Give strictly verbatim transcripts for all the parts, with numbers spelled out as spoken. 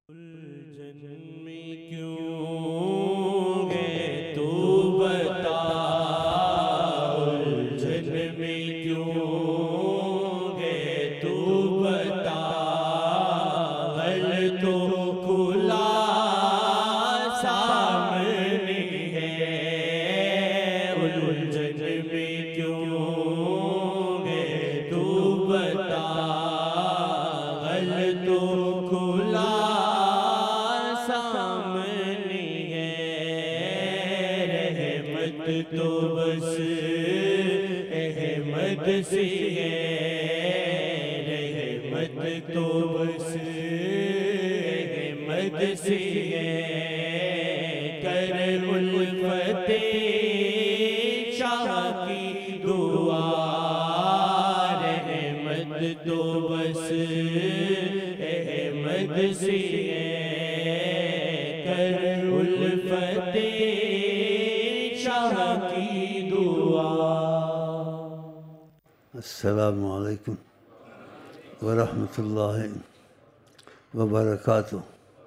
الجن میں کیوں گے تو بتا، الجن میں کیوں گے تو بتا، غل تو کھلا سامنے ہے، الجن میں کیوں گے تو بتا، غل تو کھلا تو بس احمد سے ہے، رحمت تو بس احمد سے ہے، کر الفت شاہ کی دعا، رحمت تو بس احمد سے ہے، کر الفت کی دعا۔ السلام علیکم ورحمۃ اللہ وبرکاتہ۔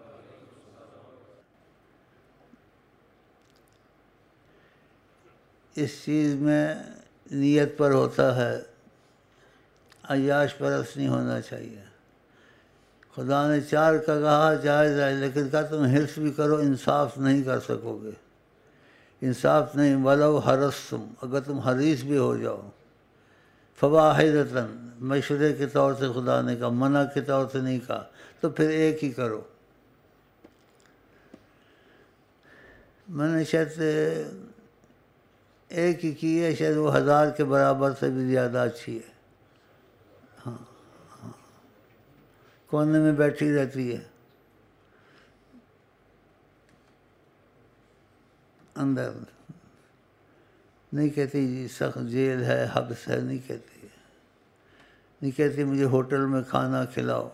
اس چیز میں نیت پر ہوتا ہے، عیاش پرست نہیں ہونا چاہیے۔ خدا نے چار کا کہا جائز ہے، لیکن کہا تم حرص بھی کرو انصاف نہیں کر سکو گے، انصاف نہیں، ولو حرصتم، اگر تم حریص بھی ہو جاؤ، فواحدۃ، مشورے کے طور سے خدا نے کہا، منع کے طور سے نہیں کہا، تو پھر ایک ہی کرو۔ میں نے شاید ایک ہی کی ہے، شاید وہ ہزار کے برابر سے بھی زیادہ اچھی ہے۔ ہاں ہاں، کونے میں بیٹھی رہتی ہے، اندر نہیں کہتی جی سخت جیل ہے، حبس ہے، نہیں کہتی ہے، نہیں کہتی مجھے ہوٹل میں کھانا کھلاؤ۔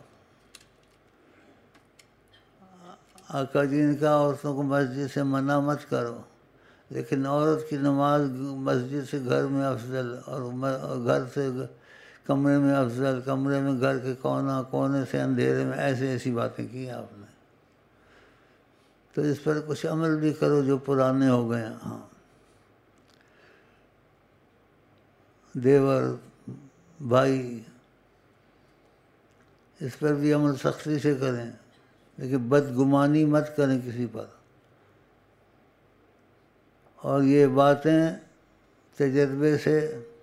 آقا جی نے کہا عورتوں کو مسجد سے منع مت کرو، لیکن عورت کی نماز مسجد سے گھر میں افضل، اور گھر سے کمرے میں افضل، کمرے میں گھر کے کونا کونے سے اندھیرے میں، ایسے ایسی باتیں کی آپ نے۔ تو اس پر کچھ عمل بھی کرو جو پرانے ہو گئے ہیں۔ ہاں، دیور بھائی، اس پر بھی عمل سختی سے کریں، لیکن بدگمانی مت کریں کسی پر۔ اور یہ باتیں تجربے سے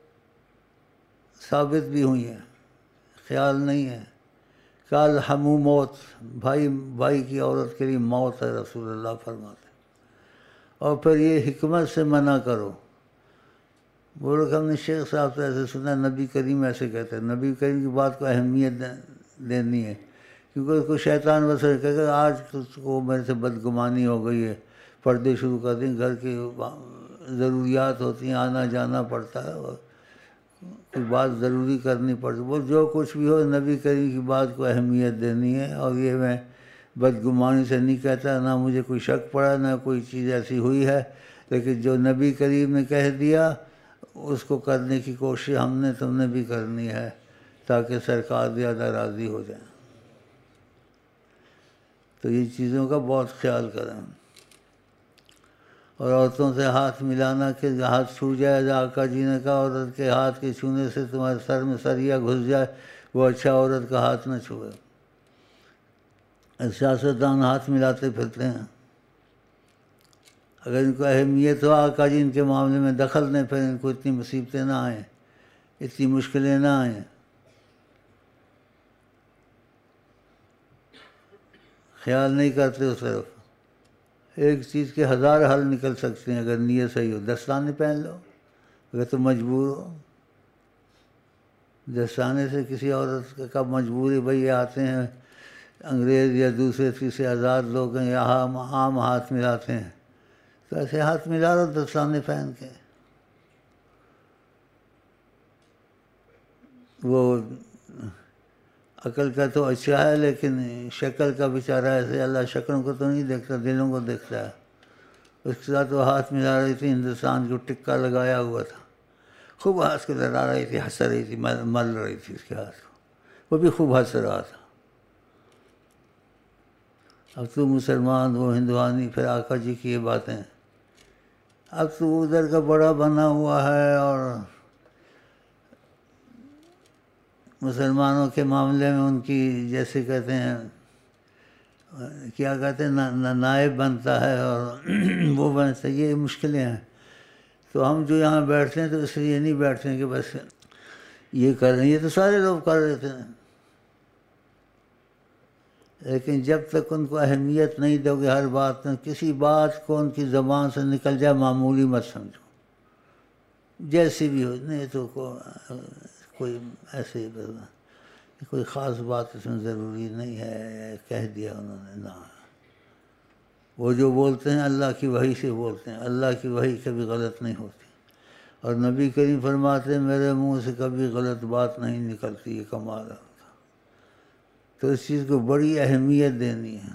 ثابت بھی ہوئی ہیں، خیال نہیں ہے۔ کال ہمو موت، بھائی بھائی کی عورت کے لیے موت ہے، رسول اللہ فرماتے ہیں۔ اور پھر یہ حکمت سے منع کرو۔ بولو کہ ہم نے شیخ صاحب سے ایسے سنا، نبی کریم ایسے کہتے ہیں، نبی کریم کی بات کو اہمیت دینی ہے، کیونکہ اس کو شیطان وسر کہے گا آج کو میرے سے بدگمانی ہو گئی ہے، پردے شروع کر دیں، گھر کی ضروریات ہوتی ہیں، آنا جانا پڑتا ہے، اور کوئی بات ضروری کرنی پڑتی، وہ جو کچھ بھی ہو نبی کریم کی بات کو اہمیت دینی ہے۔ اور یہ میں بدگمانی سے نہیں کہتا، نہ مجھے کوئی شک پڑا، نہ کوئی چیز ایسی ہوئی ہے، لیکن جو نبی کریم نے کہہ دیا اس کو کرنے کی کوشش ہم نے تم نے بھی کرنی ہے، تاکہ سرکار زیادہ راضی ہو جائیں۔ تو یہ چیزوں کا بہت خیال کریں۔ اور عورتوں سے ہاتھ ملانا کہ ہاتھ چھو جائے، آقا جی نے کہا عورت کے ہاتھ کے چھونے سے تمہارے سر میں سریا گھس جائے، وہ اچھا عورت کا ہاتھ نہ چھوئے۔ سیاستدان ہاتھ ملاتے پھرتے ہیں، اگر ان کو اہمیت ہو آقا جی ان کے معاملے میں دخل دیں، پھر ان کو اتنی مصیبتیں نہ آئیں، اتنی مشکلیں نہ آئیں۔ خیال نہیں کرتے اس طرف۔ ایک چیز کے ہزار حل نکل سکتے ہیں اگر نیت صحیح ہو۔ دستانے پہن لو اگر تم مجبور ہو، دستانے سے کسی عورت کا مجبوری، بھائی آتے ہیں انگریز یا دوسرے تیسرے آزاد لوگ ہیں، یہاں عام ہاتھ ملاتے ہیں، تو ایسے ہاتھ ملا لو دستانے پہن کے۔ وہ عقل کا تو اچھا ہے، لیکن شکل کا بیچارہ ایسے، اللہ شکلوں کو تو نہیں دیکھتا، دلوں کو دیکھتا ہے۔ اس کے ساتھ وہ ہاتھ ملا رہی تھی، ہندوستان کو ٹکا لگایا ہوا تھا، خوب ہنس کے لڑا رہی تھی، ہنس رہی تھی، مل رہی تھی اس کے ہاتھ کو، وہ بھی خوب ہنس رہا تھا۔ اب تو مسلمان وہ ہندوانی، پھر آقا جی کی یہ باتیں، اب تو ادھر کا بڑا بنا ہوا ہے اور مسلمانوں کے معاملے میں ان کی جیسے کہتے ہیں کیا کہتے ہیں نا نائب بنتا ہے اور وہ بنتا ہے، یہ مشکلیں ہیں۔ تو ہم جو یہاں بیٹھتے ہیں تو اس لیے نہیں بیٹھتے ہیں کہ بس یہ کر رہے ہیں، یہ تو سارے لوگ کر رہے تھے، لیکن جب تک ان کو اہمیت نہیں دو گے ہر بات میں، کسی بات کو ان کی زبان سے نکل جائے معمولی مت سمجھو، جیسی بھی ہو، نہیں تو کوئی ایسے ہی کوئی خاص بات اس میں ضروری نہیں ہے، کہہ دیا انہوں نے، نہ، وہ جو بولتے ہیں اللہ کی وحی سے بولتے ہیں، اللہ کی وحی کبھی غلط نہیں ہوتی، اور نبی کریم فرماتے ہیں میرے منہ سے کبھی غلط بات نہیں نکلتی، یہ کمال ہے۔ تو اس چیز کو بڑی اہمیت دینی ہے۔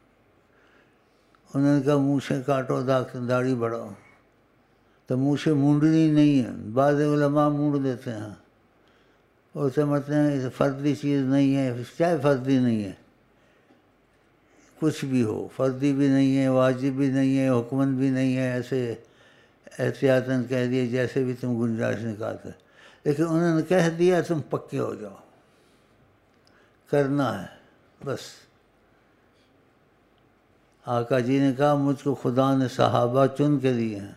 انہوں نے کہا مونچھیں کاٹو داڑھی بڑھاؤ، تو مونچھیں مونڈنی نہیں ہے، بعض علماء مونڈ دیتے ہیں اور سمجھتے ہیں فردی چیز نہیں ہے، چاہے فردی نہیں ہے، کچھ بھی ہو، فردی بھی نہیں ہے، واجب بھی نہیں ہے، حکمن بھی نہیں ہے، ایسے احتیاطاً کہہ دیے جیسے بھی تم گنجائش نکالتے، لیکن انہوں نے کہہ دیا تم پکے ہو جاؤ، کرنا ہے بس۔ آقا جی نے کہا مجھ کو خدا نے صحابہ چن کے دیے ہیں۔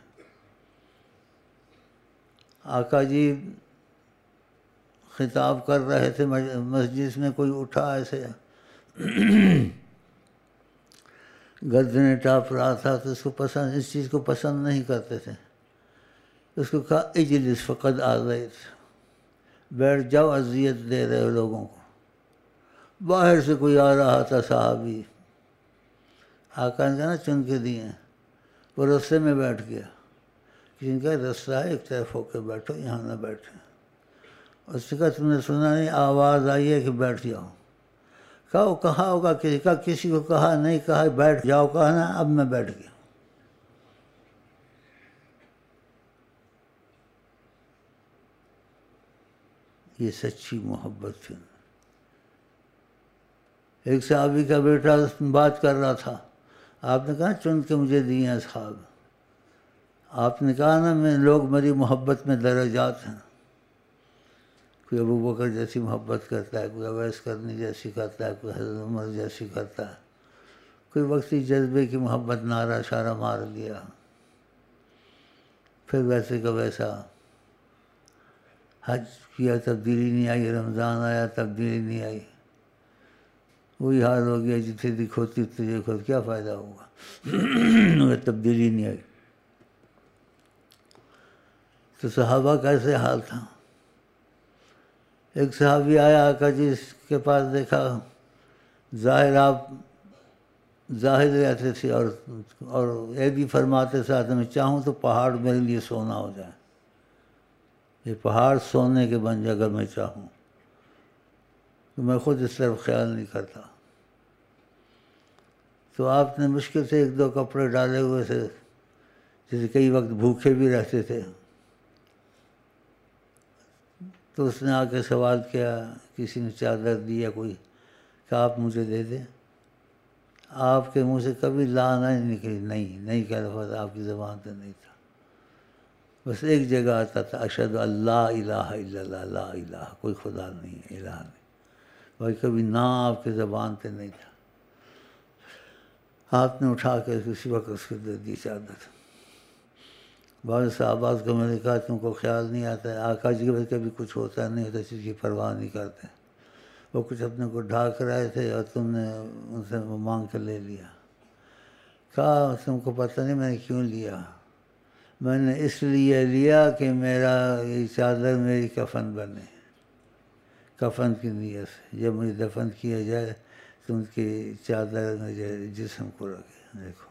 آقا جی خطاب کر رہے تھے مسجد میں، کوئی اٹھا ایسے گردنیں ٹاپ رہا تھا تو اس کو پسند اس چیز کو پسند نہیں کرتے تھے، اس کو کہا اجلس فقد آذیت، بیٹھ جاؤ، اذیت دے رہے ہو لوگوں کو۔ باہر سے کوئی آ رہا تھا صحابی، آقا نے کہا نا چن کے دیے ہیں، وہ رستے میں بیٹھ گیا، کسی کا رستہ ہے ایک طرف ہو کے بیٹھو، یہاں نہ بیٹھے۔ اس نے کہا تم نے سنا نہیں آواز آئی ہے کہ بیٹھ جاؤ؟ کہا وہ کہا ہوگا کسی کا، کسی کو کہا نہیں، کہا بیٹھ جاؤ، کہا نا اب میں بیٹھ گیا۔ یہ سچی محبت تھی۔ ایک صحابی کا بیٹا بات کر رہا تھا، آپ نے کہا چن کے مجھے دیے ہیں اصحاب، آپ نے کہا نا میں لوگ میری محبت میں درجات ہیں، کوئی ابو بکر جیسی محبت کرتا ہے، کوئی اویس کرنی جیسی کرتا ہے، کوئی حضرت عمر جیسی کرتا ہے، کوئی وقتی جذبے کی محبت نعرہ شارہ مار دیا، پھر ویسے کا ویسا، حج کیا تبدیلی نہیں آئی، رمضان آیا تبدیلی نہیں آئی، وہی حال ہو گیا جتنے دکھو تجھے دیکھو، کیا فائدہ ہوگا، تبدیلی نہیں آئی۔ تو صحابہ کا ایسے حال تھا۔ ایک صحابی آیا آقا جی کے پاس، دیکھا ظاہر آپ ظاہر رہتے تھے اور اور یہ بھی فرماتے ساتھ میں چاہوں تو پہاڑ میرے لیے سونا ہو جائے، یہ پہاڑ سونے کے بن جائے اگر میں چاہوں، تو میں خود اس طرف خیال نہیں کرتا۔ تو آپ نے مشکل سے ایک دو کپڑے ڈالے ہوئے تھے، جیسے کئی وقت بھوکے بھی رہتے تھے، تو اس نے آ کے سوال کیا، کسی نے چادر دی یا کوئی، کہ آپ مجھے دے دیں۔ آپ کے منہ سے کبھی لا نہیں نکلی، نہیں نہیں کہہ لفظ آپ کی زبان سے نہیں تھا، بس ایک جگہ آتا تھا اشہد اللہ الہ الا اللہ، لا الہ، کوئی خدا نہیں ہے، الہ نہیں، بھائی کبھی نہ آپ کے زبان پہ نہیں تھا۔ آپ نے اٹھا کے کسی وقت اس کو دے دی چادر۔ بعض صحابہ کو میں نے کہا تم کو خیال نہیں آتا ہے، آقا جی کے کبھی کچھ ہوتا نہیں ہوتا، چیز کی پرواہ نہیں کرتے، وہ کچھ اپنے کو ڈھاک رہے تھے اور تم نے ان سے وہ مانگ کے لے لیا۔ کہا تم کو پتہ نہیں میں نے کیوں لیا، میں نے اس لیے لیا کہ میرا یہ چادر میری کفن بنے، کفن کی نیت سے، جب مجھے دفن کیا جائے تو ان کی چادر مجھے جسم کو رکھے۔ دیکھو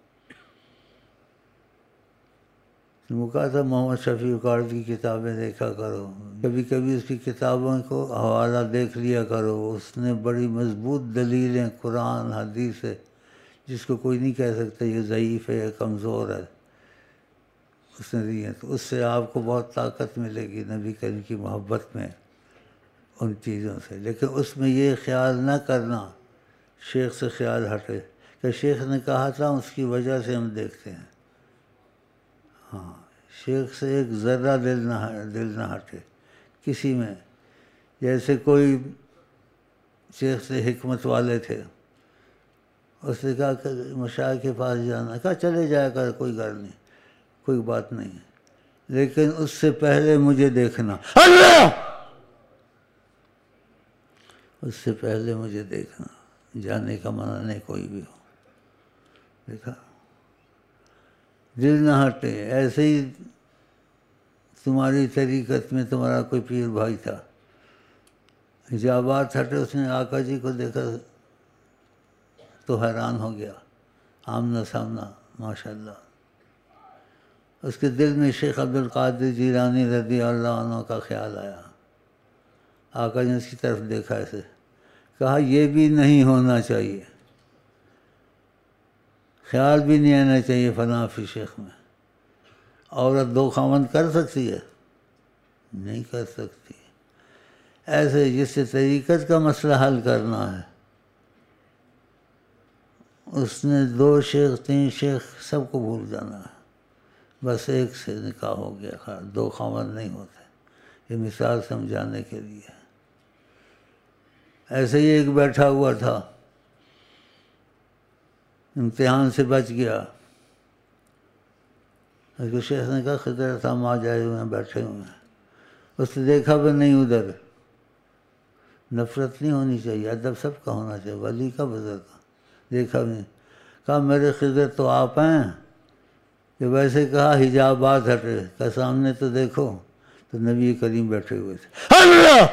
وہ کہا تھا محمد شفیع کارڈ کی کتابیں دیکھا کرو، کبھی کبھی اس کی کتابوں کو حوالہ دیکھ لیا کرو، اس نے بڑی مضبوط دلیلیں قرآن حدیث سے، جس کو کوئی نہیں کہہ سکتا یہ ضعیف ہے یا کمزور ہے، اس نے دی ہیں، تو اس سے آپ کو بہت طاقت ملے گی نبی کریم کی محبت میں ان چیزوں سے۔ لیکن اس میں یہ خیال نہ کرنا، شیخ سے خیال ہٹے کہ شیخ نے کہا تھا اس کی وجہ سے ہم دیکھتے ہیں. ہاں شیخ سے ایک ذرہ دل نہ دل نہ ہٹے کسی میں. جیسے کوئی شیخ سے حکمت والے تھے، اس نے کہا کہ مشائخ کے پاس جانا، کہا چلے جایا کر، کوئی غرض نہیں، کوئی بات نہیں، لیکن اس سے پہلے مجھے دیکھنا. اللہ! اس سے پہلے مجھے دیکھنا، جانے کا منع نہیں کوئی بھی ہو. دیکھا، دل نہ ہٹے. ایسے ہی تمہاری طریقت میں تمہارا کوئی پیر بھائی تھا، جب بات ہٹے اس نے آقا جی کو دیکھا تو حیران ہو گیا، آمنا سامنا ماشاء اللہ. اس کے دل میں شیخ عبد القادر جیلانی رضی اللہ عنہ کا خیال آیا. آقا نے اس کی طرف دیکھا، ایسے کہا یہ بھی نہیں ہونا چاہیے، خیال بھی نہیں آنا چاہیے فلاں فی شیخ میں. عورت دو خاوند کر سکتی ہے؟ نہیں کر سکتی. ایسے جس سے طریقت کا مسئلہ حل کرنا ہے، اس نے دو شیخ تین شیخ سب کو بھول جانا ہے، بس ایک سے نکاح ہو گیا. خیر دو خاوند نہیں ہوتے. یہ مثال سمجھانے کے لیے. ایسے ہی ایک بیٹھا ہوا تھا، امتحان سے بچ گیا. اس کو شیخ نے کہا خضر صاحب آ جائے ہوئے ہیں، بیٹھے ہوئے ہیں. اس نے دیکھا بھی نہیں ادھر. نفرت نہیں ہونی چاہیے، ادب سب کا ہونا چاہیے، ولی کا بزرگ کا. دیکھا بھی نہیں. کہا میرے خضر تو آپ ہیں. کہ ویسے کہا حجابات ہٹے، کہ سامنے تو دیکھو تو نبی کریم بیٹھے ہوئے تھے. اللہ!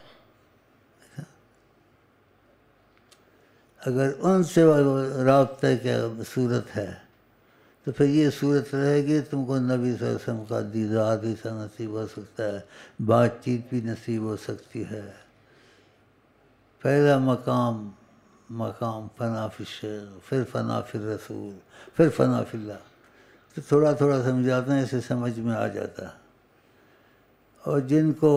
اگر ان سے رابطے کی صورت ہے تو پھر یہ صورت رہے گی، تم کو نبی صلی اللہ علیہ وسلم کا دیدار بھی سا نصیب ہو سکتا ہے، بات چیت بھی نصیب ہو سکتی ہے. پہلا مقام مقام فنا فی الشیخ، پھر فنا فی الرسول، پھر فنا فی اللہ. تو تھوڑا تھوڑا سمجھاتے ہیں، اسے سمجھ میں آ جاتا ہے. اور جن کو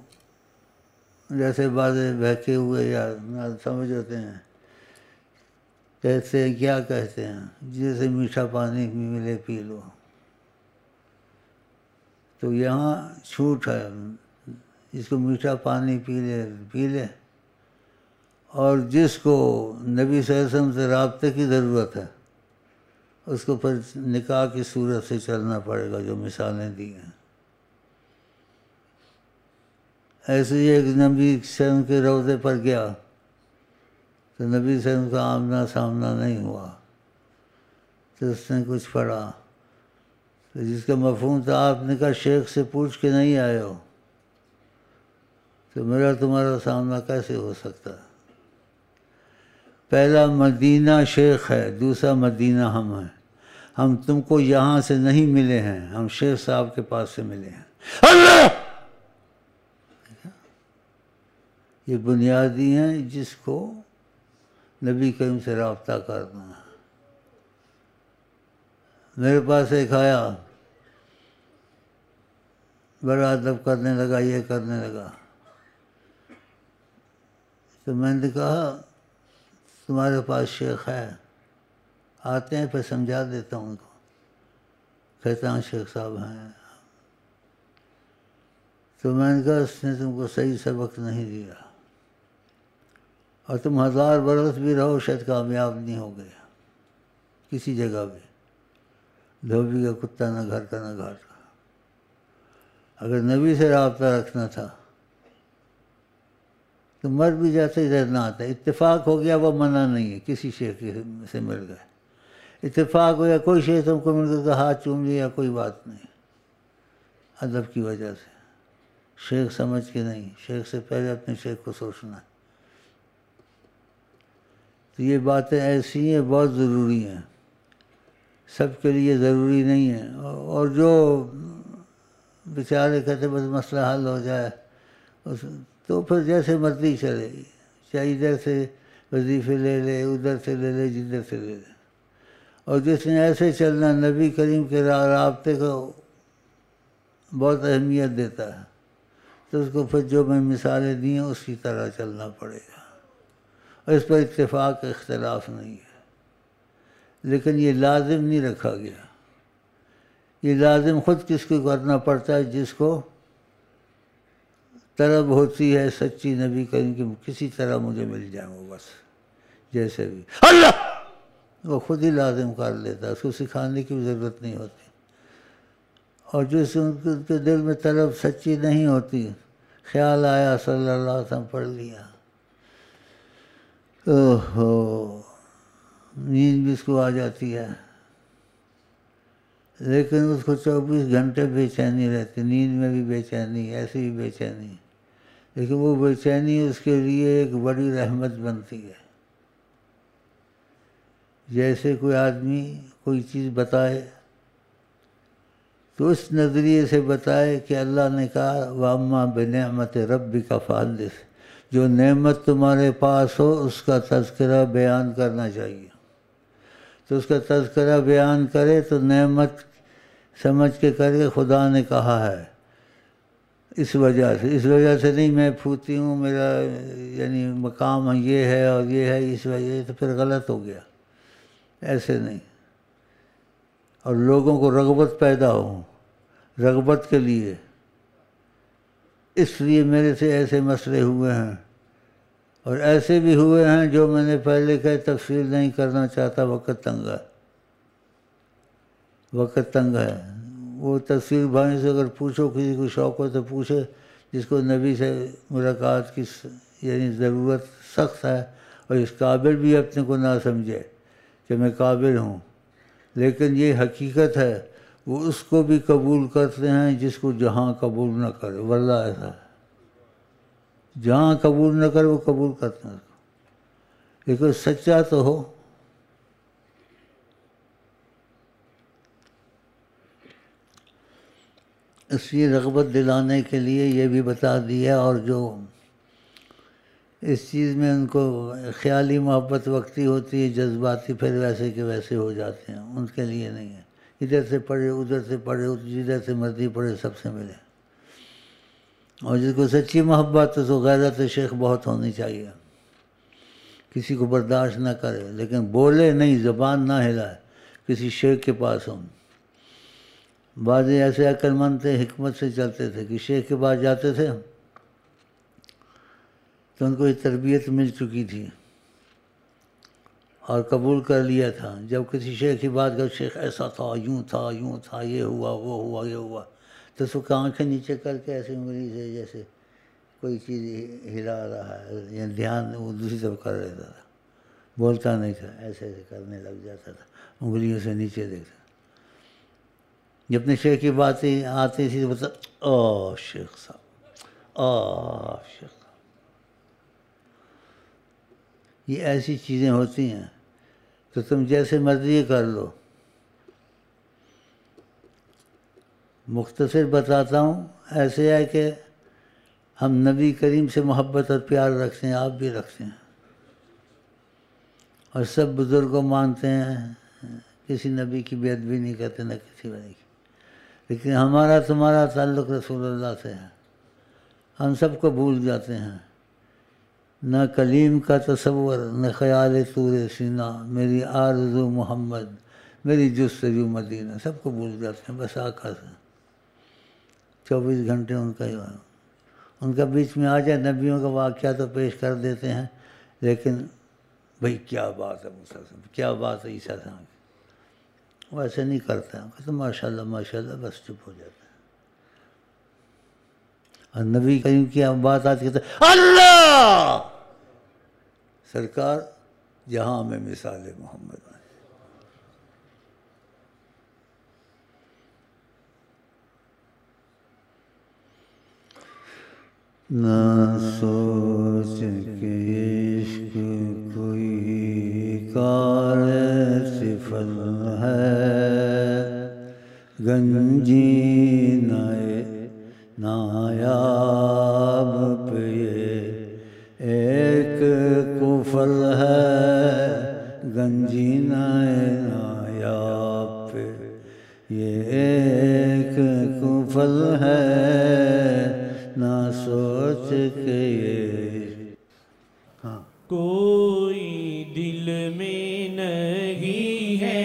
جیسے بازے بہکے ہوئے یا نہ سمجھ ہوتے ہیں، کہتے ہیں کیا کہتے ہیں، جیسے میٹھا پانی ملے پی لو. تو یہاں چھوٹ ہے، جس کو میٹھا پانی پی لے پی لے، اور جس کو نبی صلی اللہ علیہ وسلم سے رابطے کی ضرورت ہے اس کو پھر نکاح کی صورت سے چلنا پڑے گا، جو مثالیں دی ہیں. ایسے ہی ایک نبی صلی اللہ علیہ وسلم کے روضے پر گیا تو نبی صلی اللہ علیہ وسلم کا آمنا سامنا نہیں ہوا. تو اس نے کچھ پڑھا تو جس کا مفہوم تھا، آپ نے کہا شیخ سے پوچھ کے نہیں آئے ہو تو میرا تمہارا سامنا کیسے ہو سکتا ہے؟ پہلا مدینہ شیخ ہے، دوسرا مدینہ ہم ہیں. ہم تم کو یہاں سے نہیں ملے ہیں، ہم شیخ صاحب کے پاس سے ملے ہیں. اللہ! یہ بنیادی ہیں جس کو نبی کریم سے رابطہ کرنا ہے. میرے پاس ایک آیا، بڑا ادب کرنے لگا، یہ کرنے لگا. تو میں نے کہا تمہارے پاس شیخ ہے؟ آتے ہیں پھر سمجھا دیتا ہوں ان کو. کہتا ہوں شیخ صاحب ہیں. تو میں نے کہا اس نے تم کو صحیح سبق نہیں دیا، اور تم ہزار برس بھی رہو شاید کامیاب نہیں ہو گئے کسی جگہ بھی. دھوبی کا کتا نہ گھر کا نہ گھاٹ کا. اگر نبی سے رابطہ رکھنا تھا تو مر بھی جاتے، ادھر نہ آتا. اتفاق ہو گیا وہ منع نہیں ہے، کسی شیخ سے مل گئے، اتفاق ہو گیا کوئی شیخ تم کو مل گیا تو ہاتھ چوم لیا، کوئی بات نہیں، ادب کی وجہ سے. شیخ سمجھ کے نہیں، شیخ سے پہلے اپنے شیخ کو سوچنا ہے. تو یہ باتیں ایسی ہیں، بہت ضروری ہیں، سب کے لیے ضروری نہیں ہے. اور جو بیچارے کہتے بس مسئلہ حل ہو جائے اس تو پھر جیسے مرضی چلے، چاہے ادھر سے وظیفے لے لے، ادھر سے لے لے، جدھر سے لے لے. اور جس نے ایسے چلنا، نبی کریم کے رابطے کو بہت اہمیت دیتا ہے، تو اس کو پھر جو میں مثالیں دی ہیں اسی طرح چلنا پڑے گا. اور اس پر اتفاق اختلاف نہیں ہے. لیکن یہ لازم نہیں رکھا گیا. یہ لازم خود کس کو کرنا پڑتا ہے؟ جس کو طلب ہوتی ہے سچی نبی کریم کی کسی طرح مجھے مل جائے وہ بس جیسے بھی اللہ وہ خود ہی لازم کر لیتا ہے. اس کو سکھانے کی بھی ضرورت نہیں ہوتی. اور جس ان کے دل میں طلب سچی نہیں ہوتی، خیال آیا صلی اللہ علیہ وسلم پڑھ لیا، اوہو نیند بھی اس کو آ جاتی ہے. لیکن اس کو چوبیس گھنٹے بے چینی رہتی، نیند میں بھی بے چینی، ایسی بھی بے چینی. لیکن وہ بے چینی اس کے لیے ایک بڑی رحمت بنتی ہے. جیسے کوئی آدمی کوئی چیز بتائے تو اس نظریے سے بتائے کہ اللہ نے کہا وَأَمَّا بِنِعْمَتِ رَبِّكَ فَحَدِّثْ، جو نعمت تمہارے پاس ہو اس کا تذکرہ بیان کرنا چاہیے. تو اس کا تذکرہ بیان کرے تو نعمت سمجھ کے کرے خدا نے کہا ہے، اس وجہ سے اس وجہ سے نہیں میں پھوتی ہوں، میرا یعنی مقام یہ ہے اور یہ ہے اس وجہ، تو پھر غلط ہو گیا. ایسے نہیں. اور لوگوں کو رغبت پیدا ہو، رغبت کے لیے اس لیے میرے سے ایسے مسئلے ہوئے ہیں، اور ایسے بھی ہوئے ہیں جو میں نے پہلے کہ تفصیل نہیں کرنا چاہتا، وقت تنگ ہے وقت تنگ ہے. وہ تفصیل بھائی سے اگر پوچھو، کسی کو شوق ہو تو پوچھے، جس کو نبی سے ملاقات کی یعنی ضرورت سخت ہے، اور اس قابل بھی اپنے کو نہ سمجھے کہ میں قابل ہوں. لیکن یہ حقیقت ہے، وہ اس کو بھی قبول کرتے ہیں جس کو جہاں قبول نہ کرے. واللہ ایسا ہے، جہاں قبول نہ کرے وہ قبول کرتے ہیں، لیکن سچا تو ہو. اس لیے رغبت دلانے کے لیے یہ بھی بتا دیا. اور جو اس چیز میں ان کو خیالی محبت وقتی ہوتی ہے، جذباتی پھر ویسے کے ویسے ہو جاتے ہیں، ان کے لیے نہیں ہے. ادھر سے پڑھے ادھر سے پڑھے جدھر سے مرضی پڑھے سب سے ملے. اور جس کو سچی محبت ہے تو غیرت شیخ بہت ہونی چاہیے، کسی کو برداشت نہ کرے، لیکن بولے نہیں، زبان نہ ہلائے کسی شیخ کے پاس ہوں. بعض ایسے عقل مند تھے، حکمت سے چلتے تھے کہ شیخ کے پاس جاتے تھے تو ان کو یہ تربیت مل چکی تھی اور قبول کر لیا تھا. جب کسی شیخ کی بات کر، شیخ ایسا تھا، یوں تھا یوں تھا، یہ ہوا وہ ہوا یہ ہوا، تو اس کو آنکھیں نیچے کر کے ایسی انگلی سے جیسے کوئی چیز ہلا رہا ہے، یا دھیان وہ دوسری طرف کر لیتا تھا، بولتا نہیں تھا، ایسے ایسے کرنے لگ جاتا تھا، انگلیوں سے نیچے دیکھتا. جب اپنے شیخ کی باتیں آتی تھی تو بتا او شیخ صاحب او شیخ صاحب. یہ ایسی چیزیں ہوتی ہیں تو تم جیسے مرضی کر لو. مختصر بتاتا ہوں، ایسے ہے کہ ہم نبی کریم سے محبت اور پیار رکھتے ہیں، آپ بھی رکھتے ہیں، اور سب بزرگ کو مانتے ہیں، کسی نبی کی بے ادبی نہیں کرتے نہ کسی ولی کی. لیکن ہمارا تمہارا تعلق رسول اللہ سے ہے. ہم سب کو بھول جاتے ہیں، نہ کلیم کا تصور، نہ خیال طور سینہ، میری آرزو محمد، میری جستجو مدینہ، سب کو بھول جاتے ہیں. بس آقا سے چوبیس گھنٹے ان کا ہی ہوا. ان کا بیچ میں آ جائے نبیوں کا واقعہ تو پیش کر دیتے ہیں، لیکن بھئی کیا بات ہے مسلسل، کیا بات ہے عیسیٰ صاحب، وہ ایسے نہیں کرتا ہے. کہتے ماشاء اللہ ماشاء اللہ، بس چپ ہو جاتا ہے. اور نبی کریم کی بات آتی کہتے اللہ سرکار جہاں میں مثال محمد ہے. نہ سوچ کے عشق کوئی کار صفل ہے، گنجی نئے نایاب پہ ایک کفل ہے، گنجی نئے نایاب پہ یہ ایک کفل ہے، نہ سوچ کے یہ. ہاں کوئی دل میں نہیں ہے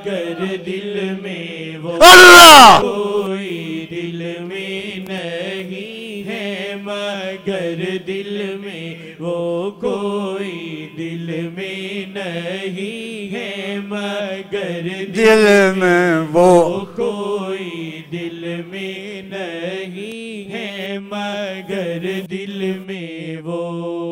مگر دل میں وہ اللہ کوئی دل میں نہیں ہے، مگر دل میں وہ کوئی دل میں نہیں ہے، مگر دل میں وہ کوئی دل میں نہیں ہے، مگر دل میں وہ